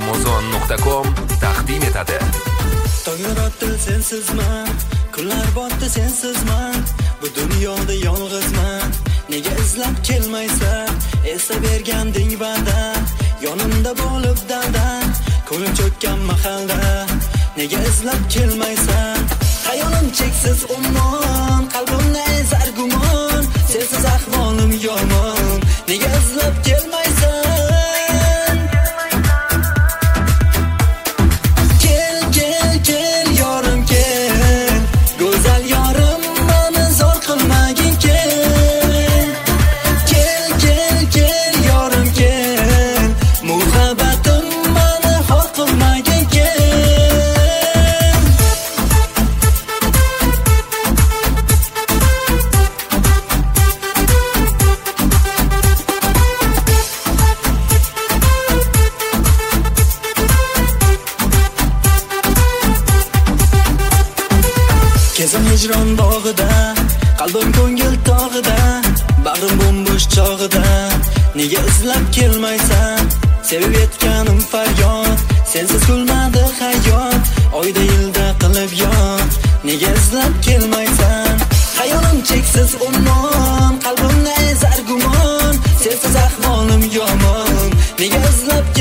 Amazon.com taqdim etadi. Tong yaratdi sensizman, kunlar botdi sensizman, bu dunyoda yolg'izman. Nega izlab kelmaysan, esa berganding va'da, yonimda bo'lib daldan, ko'nglim cho'kkan mahalda. Nega izlab kelmaysan, hayolim cheksiz ummon, qalbimni ezar gumon, sensiz ahvolim yomon. Nega izlab kelmaysan? Kezim hijron bog'ida, qalbim ko'ngil tog'ida, bag'rim bo'mbo'sh chog'ida. Nega izlab kelmaysan, sevib yetganim faryod, sensiz kulmadi hayot, oyda yilda qilib yot. Nega izlab kelmaysan, hayolim cheksiz ummon, qalbimni ezar gumon, sensiz ahvolim yomon. Nega izlab